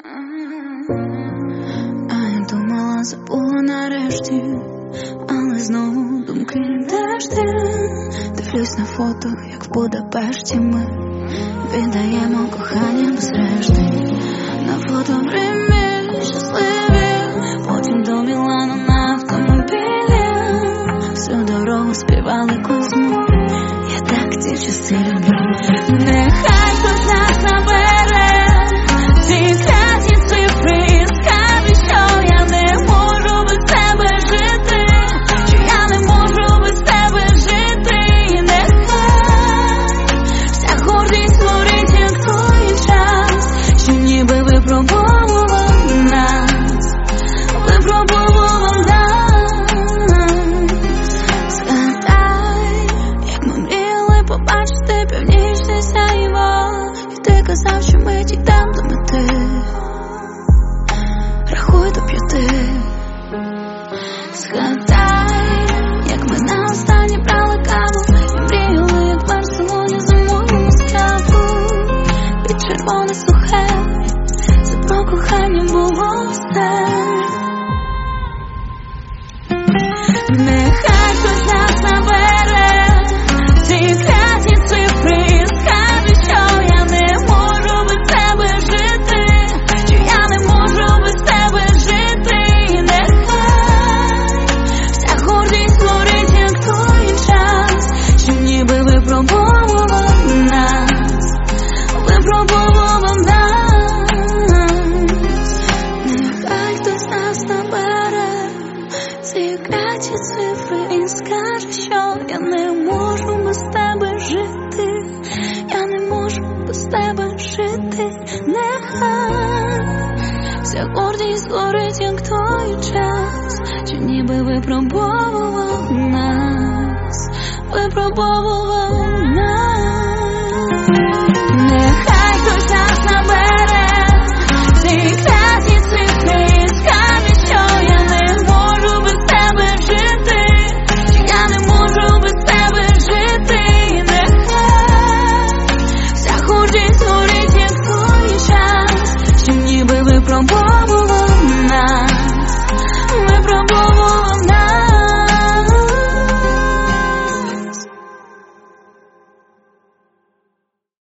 А я думала, забула нарешті, але знову думки де ж ти? Дивлюсь на фото, як в Будапешті ми віддаємо кохання без решти. На фото в Римі щасливі, потім до Мілану на автомобілі. Всю дорогу співали Козму, я так ті часи люблю. Нехай хтось нас набере ці кляті цифри і скаже, що я не можу без тебе жити, що я не можу без тебе жити. Нехай вся гордість творить, як той час, що ніби випробовував нас, випробовував нас. Згадай, як ми мріяли побачити північне сяйво, і ти казав, що ми дійдемо до мети. Рахуй до 5. Згадай, як ми на останнє брали каву і мріяли, як в Барселоні зимуємо скаву. Під червоне сухе, це про кохання було все. Нехай хтось нас набере ці кляті цифри і скаже, що я не можу без тебе жити, що я не можу без тебе жити. Нехай вся гордість творить, як той час, що ніби випробовував нас, випробовував нас. Нехай хтось нас набере ці кляті цифри і скаже, що я не можу без тебе жити, я не можу без тебе жити. Нехай вся гордість творить, як той час, що ніби випробовував нас, випробовував